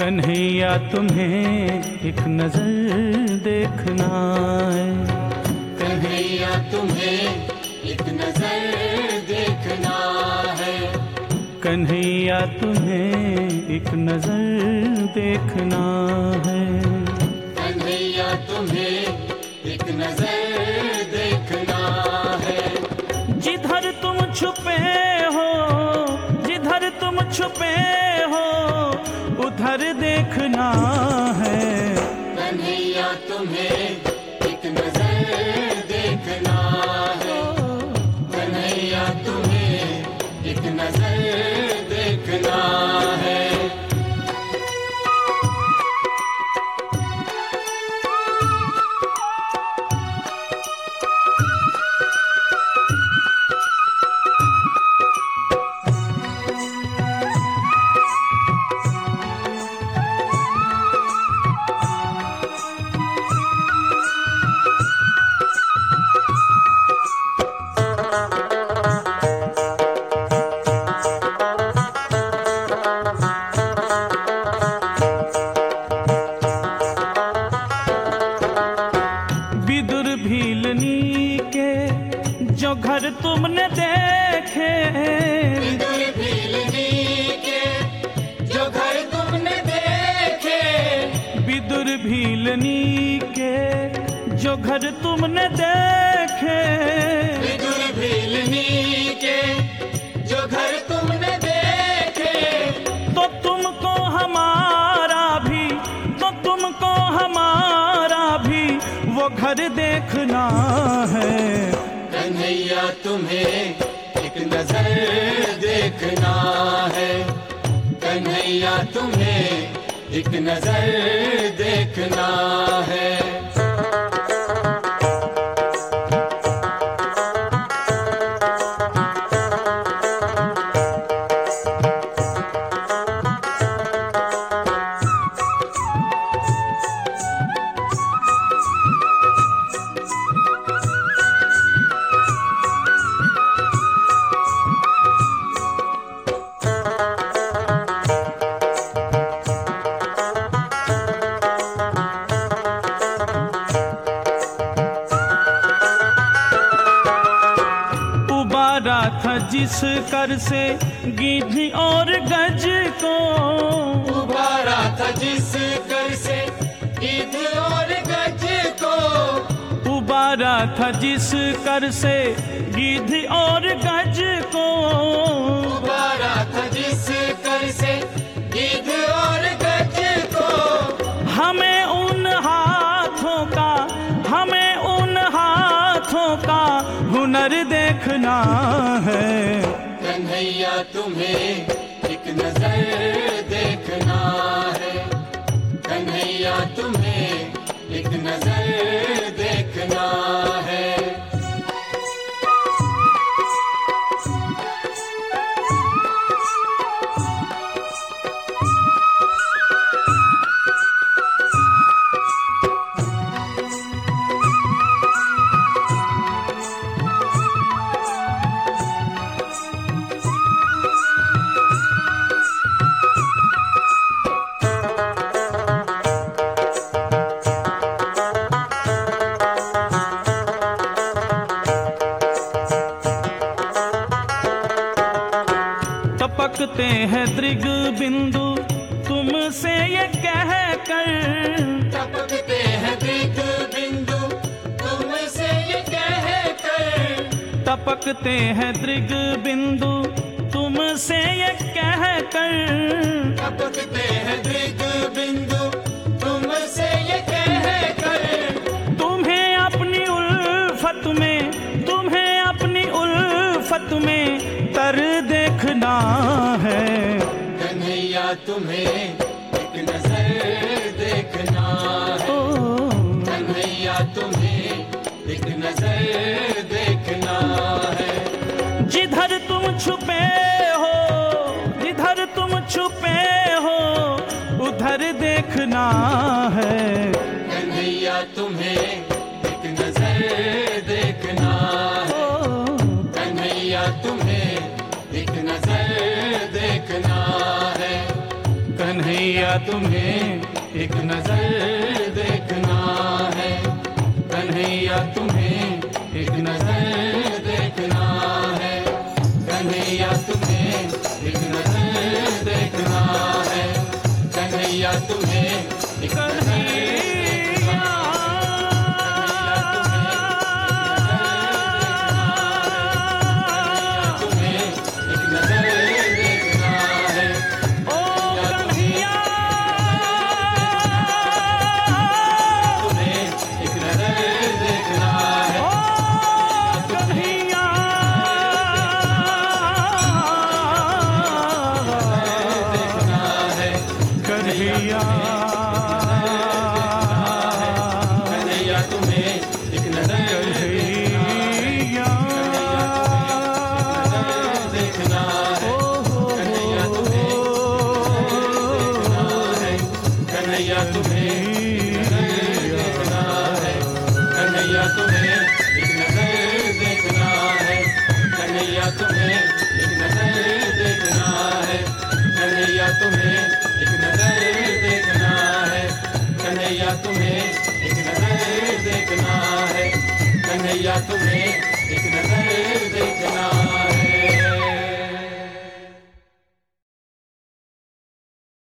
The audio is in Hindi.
कन्हैया तुम्हें एक नजर देखना है। कन्हैया तुम्हें एक नजर देखना है। कन्हैया तुम्हें एक नजर देखना है। कन्हैया तुम्हें एक नजर देखना है। जिधर तुम छुपे हो, जिधर तुम छुपे हो, उधर देखना है। कन्हैया तुम्हें एक नजर देखना है। कन्हैया तुम्हें एक नजर देखना है। विदुर भीलनी के जो घर तुमने देखे, विदुर भीलनी के जो घर तुमने देखे। विदुर भीलनी के जो घर तुमने देखे, विदुर भीलनी के जो घर तुमने देखे। तो तुमको हमारा भी, तो तुमको हमारा भी वो घर देखना है। कन्हैया तुम्हें एक नजर देखना है। कन्हैया तुम्हें एक नजर देखना है। उबारा था जिस कर से गीधी और गज को, उबारा था जिस कर से ईद और गज को। उबारा था जिस कर से गीधी और गज को। उबारा था जिस कर से ईद और गज को। हमें उन हाथों का, हमें उन हाथों का हुनर देखना है। कन्हैया तुम्हें एक नजर देखना है। कन्हैया तुम्हें एक नजर देखना है। टपकते हैं दृग बिंदु तुमसे ये कह कर, टपकते हैं दृग बिंदु तुमसे ये कह कर। टपकते हैं दृग बिंदु तुमसे ये कह कर। टपकते हैं दृग बिंदु तुमसे ये कह कर। तुम्हें अपनी उल्फत में, तुम्हें अपनी उल्फत में तर देखना है। कन्हैया तुम्हें एक नजर देखना है। कन्हैया तुम्हें एक नजर देखना है। जिधर तुम छुपे हो, जिधर तुम छुपे हो, उधर देखना है। कन्हैया तुम्हें एक नजर देखना है। कन्हैया तुम्हें एक नजर देखना है। कन्हैया कन्हैया तुम्हें एक नजर देखना है, कन्हैया तुम्हें एक नजर देखना है, कन्हैया तुम्हें एक नजर देखना है, कन्हैया तुम्हें एक नजर कन्हैया तुम्हें एक नजर देखना है, कन्हैया तुम्हें कन्हैया तुम्हें देखना है, कन्हैया तुम्हें एक नजर देखना है, कन्हैया तुम्हें एक नजर देखना है, कन्हैया तुम्हें एक नजर देखना है, कन्हैया तुम्हें एक नजर देखना है, कन्हैया तुम्हें एक नजर देखना